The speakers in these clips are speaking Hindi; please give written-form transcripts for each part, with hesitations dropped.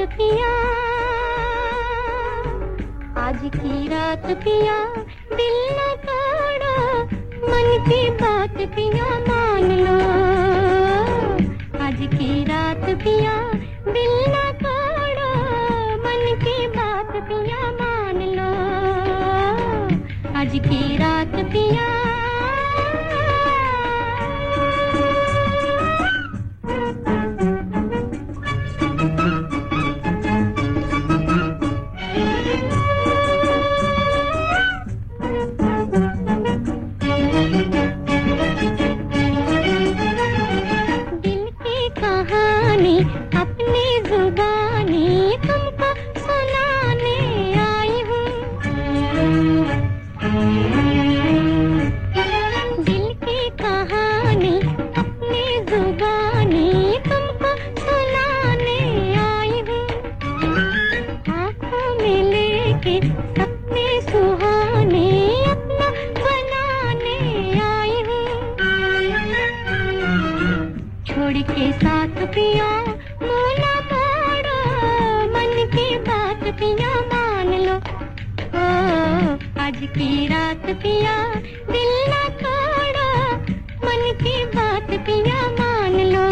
पिया, आज की रात पिया, दिल न तोड़ो, मन की बात पिया मान लो। आज की रात पिया, दिल न तोड़ो, मन की बात पिया मान लो। आज की रात पिया, अपनी जुबानी तुमको सुनाने आई हूँ। दिल की कहानी अपनी जुबानी तुमको सुनाने आई हूँ। आँखों में लेके सपने सुहाने अपना बनाने आई हूँ। छोड़ के साथ पिया पिया मान लो। ओ आज की रात पिया, दिल न तोड़ो, मन की बात पिया मान लो।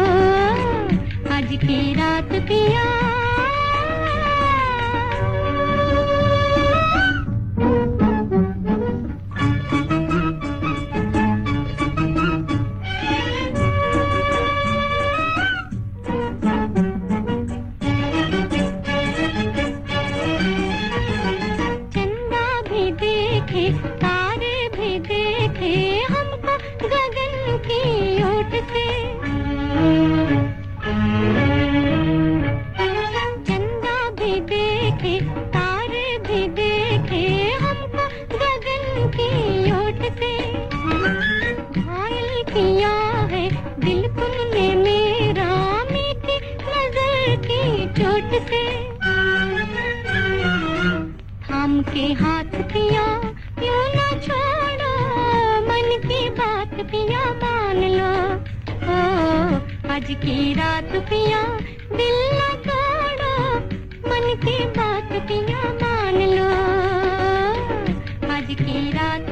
आज की रात पिया, तारे भी देखे हमको गगन की ओट से। चंदा भी देखे, तारे भी देखे हमको गगन की ओट से। घायल किया है दिल तुमने मेरा मीठी नजर की चोट से। थाम के हाथ पिया यूं न छोड़ो, मन की बात पिया मान लो। ओ आज की रात पिया, दिल न तोड़ो, मन की बात पिया मान लो। आज की रात